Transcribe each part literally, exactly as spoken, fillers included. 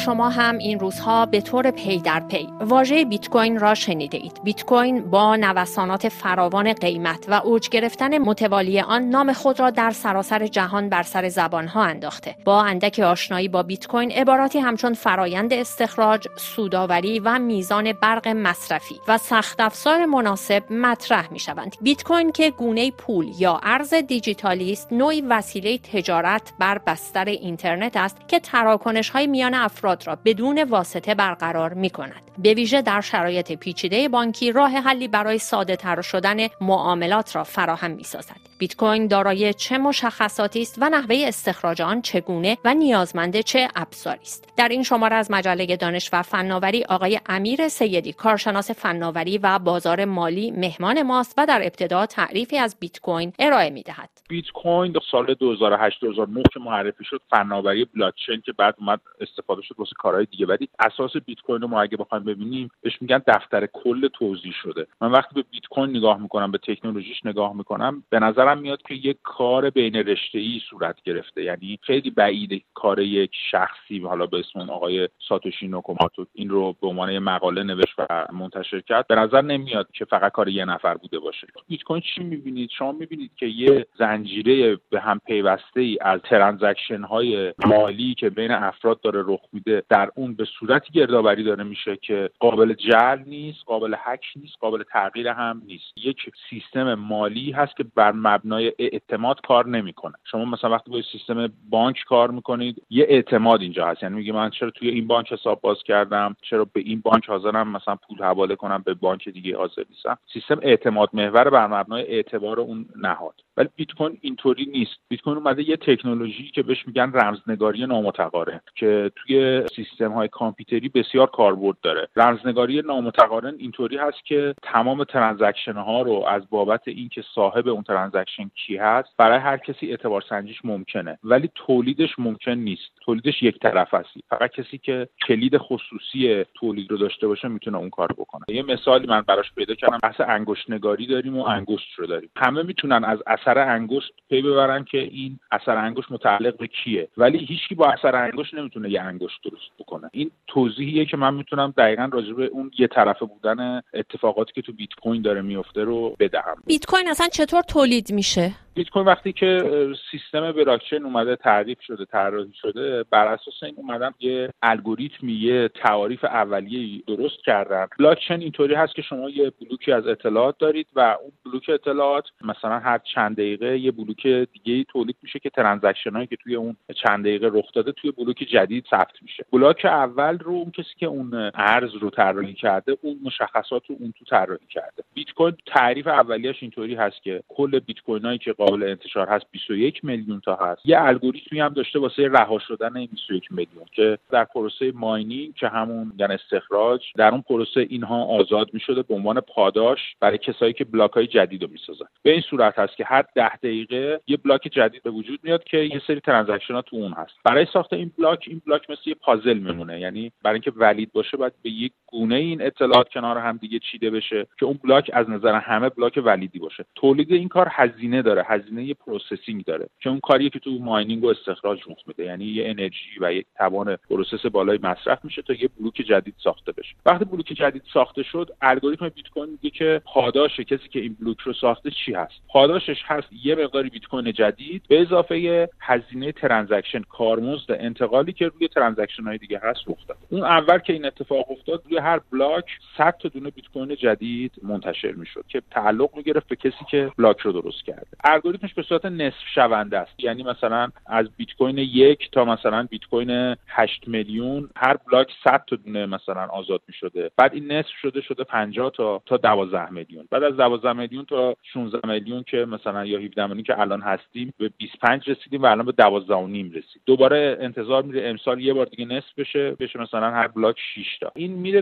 شما هم این روزها به طور پی در پی واژه بیت کوین را شنیده اید. بیت کوین با نوسانات فراوان قیمت و اوج گرفتن متوالی آن نام خود را در سراسر جهان بر سر زبانها انداخته. با اندک آشنایی با بیت کوین عباراتی همچون فرایند استخراج، سودآوری و میزان برق مصرفی و سخت افزار مناسب مطرح می شوند. بیت کوین که گونه پول یا ارز دیجیتالی است، نوعی وسیله تجارت بر بستر اینترنت است که تراکنش‌های میان افراد را بدون واسطه برقرار می‌کند. به ویژه در شرایط پیچیده بانکی راه حلی برای ساده‌تر شدن معاملات را فراهم می‌سازد. بیت کوین دارای چه مشخصاتی است و نحوه استخراج آن چگونه و نیازمند چه ابزاری است؟ در این شماره از مجله دانش و فناوری آقای امیر سیدی، کارشناس فناوری و بازار مالی، مهمان ماست و در ابتدا تعریفی از بیت کوین ارائه می‌دهد. بیت کوین در سال دو هزار و هشت دو هزار و نه که معرفی شد، فناوری بلاک چین که بعد اومد استفاده شد واسه کارهای دیگه، ولی اساس بیت کوین رو ما اگه بخوایم ببینیم بهش میگن دفتر کل توزیع شده. من وقتی به بیت کوین نگاه میکنم، به تکنولوژیش نگاه میکنم، به نظرم میاد که یک کار بین رشته‌ای صورت گرفته. یعنی خیلی بعیده کار یک شخصی حالا به اسم اون آقای ساتوشی ناکاموتو این رو به عنوان مقاله نوشت و منتشر کرد. به نظر نمیاد که فقط کار یه نفر بوده باشه. بیت کوین چی میبینید؟ شما میبینید که یه زنجیره به هم پیوسته ای از ترانزکشن های مالی که بین افراد داره رخ میده، در اون به صورتی گردآوری داره میشه که قابل جعل نیست، قابل هک نیست، قابل تغییر هم نیست. یک سیستم مالی هست که بر مبنای اعتماد کار نمیکنه. شما مثلا وقتی با سیستم بانک کار میکنید، یه اعتماد اینجا هست. یعنی میگه من چرا توی این بانک حساب باز کردم، چرا به این بانک حاضرم مثلا پول حواله کنم، به بانک دیگه حاضر نیستم. سیستم اعتماد محور بر مبنای اعتبار اون نهاد. ولی بیت کوین اینطوری نیست. بیت کوین اومده یه تکنولوژی که بهش میگن رمزنگاری نامتقارن که توی سیستم های کامپیوتری بسیار کاربرد داره. رمزنگاری نامتقارن اینطوری هست که تمام ترانزکشن ها رو از بابت اینکه صاحب اون ترانزکشن کی هست برای هر کسی اعتبار سنجیش ممکنه، ولی تولیدش ممکن نیست. تولیدش یک طرف است. فقط کسی که کلید خصوصی تولید رو داشته باشه میتونه اون کارو بکنه. یه مثالی من براش پیدا کردم. بحث انگشت نگاری داریم و انگشت رو داریم. همه میتونن از اثر انگشت پی ببرن که این اثر انگشت متعلق به کیه، ولی هیچکی با اثر انگشت نمیتونه یه انگشت درست بکنه. این توضیحیه که من میتونم دقیقاً راجع به اون یه طرفه بودن اتفاقاتی که تو بیت کوین داره میفته رو بدهم. بیت کوین اصلا چطور تولید میشه؟ بیت کوین وقتی که سیستم بلاکچین اومده تعریف شده، طراحی شده، بر اساس این اومدن یه الگوریتمی، یه تعاریف اولیه‌ای درست کردن. بلاکچین اینطوری هست که شما یه بلوکی از اطلاعات دارید و اون بلوک اطلاعات مثلا هر چند دقیقه یه بلوک دیگه‌ای تولید میشه که ترانزکشنایی که توی اون چند دقیقه رخ داده توی بلوک جدید ثبت میشه. بلاک اول رو اون کسی که اون ارز رو طراحی کرده، اون مشخصات رو اون تو طراحی کرده. بیت کوین تعریف اولیه‌اش اینطوری هست که کل بیت کوینایی که قابل انتشار هست بیست و یک میلیون تا هست. یه الگوریتمی هم داشته واسه رها شدن این بیست و یک میلیون که در پروسه ماینینگ که همون یعنی استخراج، در اون پروسه اینها آزاد میشده به عنوان پاداش برای کسایی که بلاک‌های جدید رو میسازن. به این صورت هست که هر ده دقیقه یه بلاک جدید به وجود میاد که یه سری ترانزکشن‌ها تو اون هست. برای ساخت این بلاک، این بلاک مثل یه پازل میمونه. یعنی برای اینکه ولید باشه باید به یک گونه این اطلاعات کنار هم دیگه چیده بشه که اون بلاک از نظر همه بلاک ولیدی باشه. تولید این کار هزینه داره، هزینه یه پروسسینگ داره که اون کاریه که تو ماینینگ و استخراج رخ میده. یعنی یه انرژی و یک توان پروسس بالای مصرف میشه تا یه بلوک جدید ساخته بشه. وقتی بلوک جدید ساخته شد، الگوریتم بیت کوین میگه که پاداش کسی که این بلوک رو ساخته چی هست. پاداشش هست یه مقداری بیت کوین جدید به اضافه هزینه ترانزکشن، کارمزد انتقالی که روی ترانزکشن های دیگه هست رخ داد. اون اول که این اتفاق افتاد، روی هر بلاک صد تا دونه بیت کوین جدید منتشر میشد که تعلق میگرفت به کسی که بلاک رو درست کرده. الگوریتمش به صورت نصف شونده است. یعنی مثلا از بیت کوین یک تا مثلا بیت کوین هشت میلیون هر بلاک صد تا دونه مثلا آزاد میشده. بعد این نصف شده شده پنجاه تا تا دوازده میلیون. بعد از دوازده میلیون تا شانزده میلیون که مثلا یا هفده میلیون که الان هستیم به بیست و پنج رسیدیم و الان به دوازده و نیم رسید. دوباره انتظار میره امسال یه بار دیگه نصف بشه، بشه مثلا هر بلاک شش تا. این میره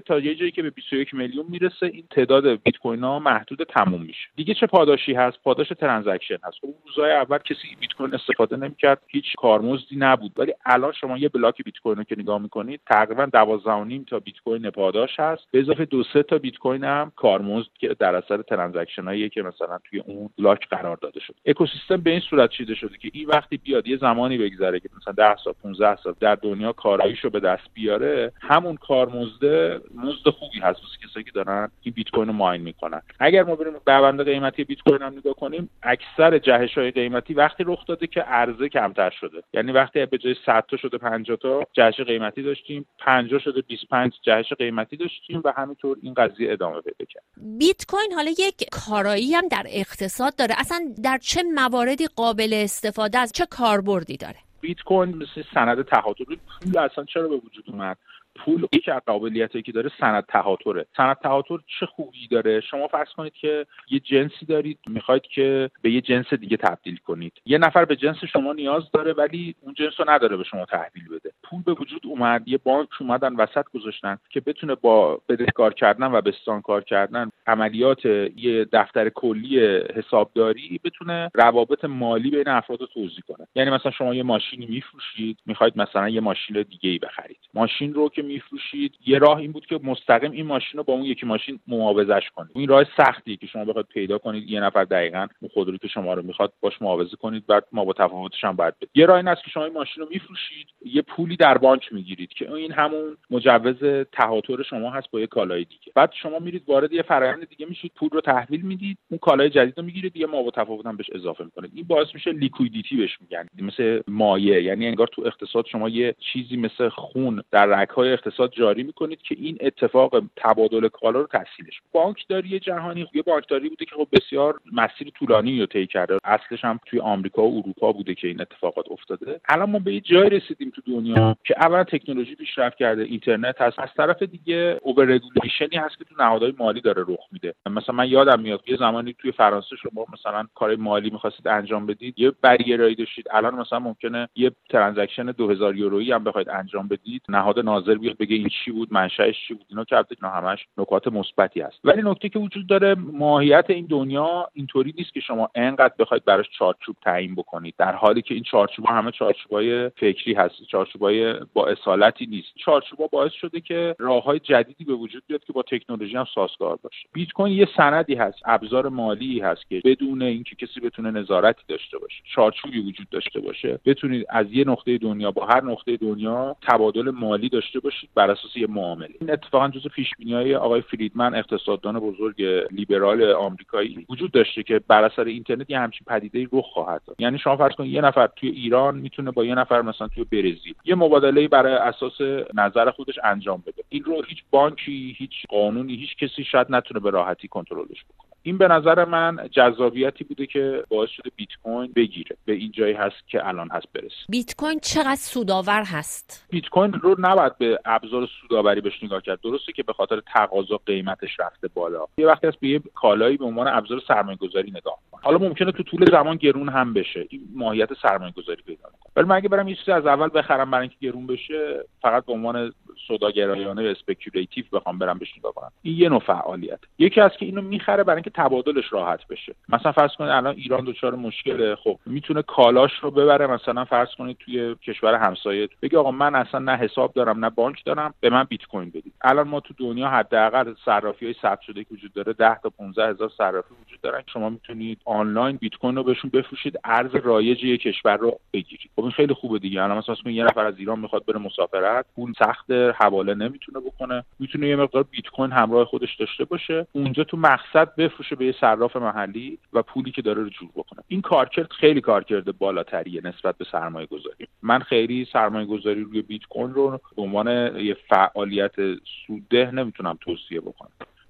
تا یه جایی که به بیست و یک میلیون میرسه این تعداد بیت کوین ها محدود تموم میشه. دیگه چه پاداشی هست؟ پاداش ترانزکشن هست. اون روزهای اول کسی بیت کوین استفاده نمی‌کرد، هیچ کارمزدی نبود، ولی الان شما یه بلاک بیت کوین رو که نگاه می‌کنید تقریبا دوازده و نیم تا بیت کوین پاداش هست، به اضافه دو سه تا بیت کوین هم کارمزد که در اثر ترانزکشنایی که مثلا توی اون بلاک قرار داده شده. اکوسیستم به این صورت چیده شده که این وقتی بیاد یه زمانی بگذره که مثلا ده سال پانزده سال در دنیا کاراییشو به دست بیاره، همون کارمزد مزد خوبی هست واسه کسایی که دارن این بیت کوین رو ماین میکنن. اگر ما بریم روند قیمتی بیت کوین هم نگاه کنیم، اکثر جهش‌های قیمتی وقتی رخ داده که عرضه کمتر شده. یعنی وقتی به جای صد تا شده پنجاه تا جهش قیمتی داشتیم، پنجاه شده بیست و پنج جهش قیمتی داشتیم و همینطور این قضیه ادامه پیدا کرد. بیت کوین حالا یک کارایی هم در اقتصاد داره. اصلا در چه مواردی قابل استفاده است؟ چه کاربردی داره؟ بیت کوین مثل سند تهاتر. پول اصلا چرا به وجود اومد؟ پول یک از قابلیتایی که داره سند تهاتره. سند تهاتر چه خوبی داره؟ شما فرض کنید که یه جنسی دارید، میخواید که به یه جنس دیگه تبدیل کنید. یه نفر به جنس شما نیاز داره ولی اون جنس رو نداره به شما تحویل بده. پول به وجود اومد، یه بانک اومدن وسط گذاشتن که بتونه با بدهکار کردن و بستانکار کردن عملیات یه دفتر کلی حسابداری بتونه روابط مالی بین افراد رو توزیع کنه. یعنی مثلا شما یه ماشینی میفروشید، میخواید مثلا یه ماشین دیگه‌ای بخرید. ماشین رو که میفروشید، یه راه این بود که مستقیم این ماشین رو با اون یکی ماشین معاوضه‌اش کنید. این راه سختیه که شما بخواید پیدا کنید یه نفر دقیقاً اون خودرویی که شما رو میخواد باش معاوضه کنید، بعد ما با تفاوتش هم باید بدید. یه راه این است که شما این ماشین رو میفروشید، یه پولی در بانک میگیرید که این همون مجوز تهاتر شما هست با یه کالای دیگه. بعد شما میرید وارد یه فرآیند دیگه میشید، پول رو تحویل میدید، اون کالای جدید رو میگیرید، یه ما با تفاوت هم بهش اضافه میکنید. این باعث میشه لیکویدیتی بهش میگن، مثل مایع. یعنی انگار تو اقتصاد شما یه چیزی مثل خون در رگ‌های اقتصاد جاری میکنید که این اتفاق تبادل کالا رو تسهیلش. بانکداری جهانی یه بانکداری بوده که خب بسیار مسیر طولانی رو طی کرده. اصلش هم توی آمریکا و اروپا بوده که این اتفاقات افتاده. الان ما به یه جای رسیدیم تو دنیا که اولا تکنولوژی پیشرفت کرده، اینترنت هست، از طرف دیگه اوور رگولیشنی هست که تو نهادهای مالی داره رخ میده. مثلا من یادم میاد یه زمانی توی فرانسه شما مثلا کار مالی می‌خواستید انجام بدید، یه بریرایی داشتید. الان مثلا ممکنه یه ترانزکشن دو هزار یورویی هم بخواید انجام بدید، نهاد ناظر بیاد بگه این چی بود، منشأش چی بود. اینا که اینا همش نکات مثبتی هست. ولی نکته که وجود داره، ماهیت این دنیا اینطوری نیست که شما انقدر بخواید براش چارچوب تعیین بکنید، در حالی که این چارچوب‌ها همه چارچوبای فکری هست، چارچوبای با اصالتی نیست. چارچوبا باعث شده که راه‌های جدیدی به وجود بیاد که با تکنولوژی هم سازگار باشه. بیت کوین یه سندی هست، ابزار مالی هست که بدون اینکه کسی بتونه نظارتی داشته باشه، چارچوبی وجود داشته باشه، بتونید از یه نقطه دنیا با هر نقطه دنیا تبادل مالی داشته باشید بر اساس یه معامله. این اتفاقا جزو پیش‌بینی‌های آقای فریدمن، اقتصاددان بزرگ لیبرال آمریکایی، وجود داشته که بر اثر اینترنت یه همچین پدیده‌ای رخ خواهد داد. یعنی شما فرض کنید یه نفر توی ایران میتونه با یه نفر مثلا توی برزیل یه مبادله‌ای برای اساس نظر خودش انجام بده. این رو هیچ بانکی، هیچ قانونی، هیچ کسی شاید نتونه به راحتی کنترلش بکنه. این به نظر من جذابیتی بوده که باعث شده بیت کوین بگیره، به این جایی هست که الان هست برسه. بیت کوین چقدر سودآور هست؟ بیت کوین رو نباید به ابزار سودآوری بهش نگاه کرد. درسته که به خاطر تقاضا قیمتش رفته بالا. یه وقتی هست به یه کالایی به عنوان ابزار سرمایه‌گذاری نگاه کنه. حالا ممکنه تو طول زمان گرون هم بشه. این ماهیت سرمایه‌گذاری پیدا می‌کنه. ولی من اگه برم یه چیزی از اول بخرم برای اینکه گرون بشه، فقط به عنوان سوداگرایانه اسپکولاتیو بخوام برم بهش نگاه کنم، این یه نوع فعالیت. یکی از که اینو میخره برای اینکه تبادلش راحت بشه. مثلا فرض کنید الان ایران دچار مشکله، خب میتونه کالاش رو ببره مثلا فرض کنید توی کشور همسایه، بگه آقا من اصلا نه حساب دارم نه بانک دارم، به من بیت کوین بدید. الان ما تو دنیا حداقل صرافی‌های ثبت شده که وجود داره ده تا پانزده هزار صرافی وجود دارن. شما میتونید آنلاین بیت کوین رو بهشون بفروشید، ارز رایج یک کشور رو بگیرید. خب این خیلی خوبه دیگه. الان مثلا یه نفر از ایران میخواد بره مسافرت، پول سخت حواله نمیتونه بکنه، میتونه یه مقدار بیت کوین همراه خودش داشته باشه، اونجا تو مقصد بفروشه به یه صراف محلی و پولی که داره رو جور بکنه. این کارکرد خیلی کارکرد بالاتریه نسبت به سرمایه گذاری. من خیلی سرمایه گذاری روی بیت کوین رو به عنوان یه فعالیت سودده نمیتونم توصیه بکنم.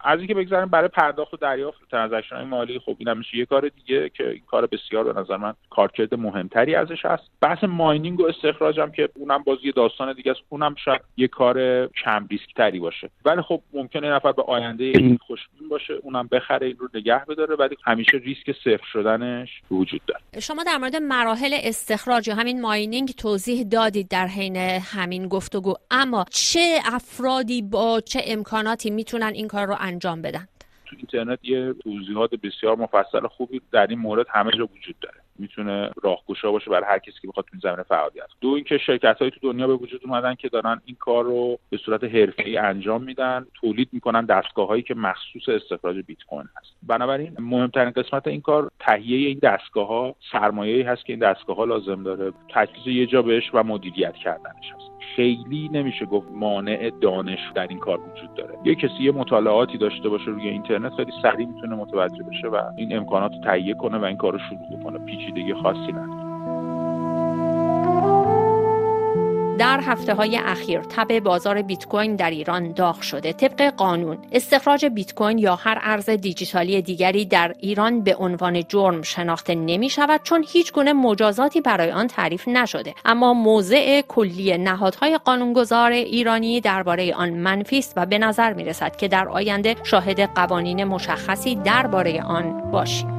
از اینکه بگذاریم برای پرداخت و دریافت ترانزکشن‌های مالی، خب این هم میشه یه کار دیگه که این کار بسیار به نظر من کارکرد مهمتری ازش هست. بحث ماینینگ و استخراج هم که اونم باز یه داستان دیگه است، اونم شاید یه کار کم ریسک تری باشه، ولی خب ممکنه نفر به آینده این خوشبین باشه، اونم بخره این رو نگه بداره، ولی همیشه ریسک صفر شدنش وجود داره. شما در مورد مراحل استخراج یا همین ماینینگ توضیح دادید در حین همین گفتگو، اما چه افرادی با چه امکاناتی میتونن این کار رو انجام بدن؟ تو اینترنت یه توضیحات بسیار مفصل خوبی در این مورد همه جا وجود داره، میتونه راهگشا باشه برای هر کسی که بخواد تو این زمینه فعالیت کنه. دو اینکه شرکت‌های تو دنیا به وجود اومدن که دارن این کار رو به صورت حرفه‌ای انجام میدن، تولید میکنن دستگاه‌هایی که مخصوص استخراج بیت کوین هست. بنابراین مهمترین قسمت این کار تهیه این دستگاه‌ها، سرمایه‌ای هست که این دستگاه‌ها لازم داره، تجهیز یه جا بهش و مدیریت کردنش هست. خیلی نمیشه گفت مانع دانش در این کار وجود داره. یه کسی یه مطالعاتی داشته باشه روی اینترنت خیلی سریع میتونه متوجه بشه و این امکانات رو تهیه کنه و این کار رو شروع کنه. پیچیدگی خاصی نداره. در هفته‌های اخیر تب بازار بیت کوین در ایران داغ شده. طبق قانون استخراج بیت کوین یا هر ارز دیجیتالی دیگری در ایران به عنوان جرم شناخته نمی‌شود، چون هیچ گونه مجازاتی برای آن تعریف نشده. اما موضع کلی نهادهای قانونگذار ایرانی درباره آن منفی است و به نظر می‌رسد که در آینده شاهد قوانین مشخصی درباره آن باشیم.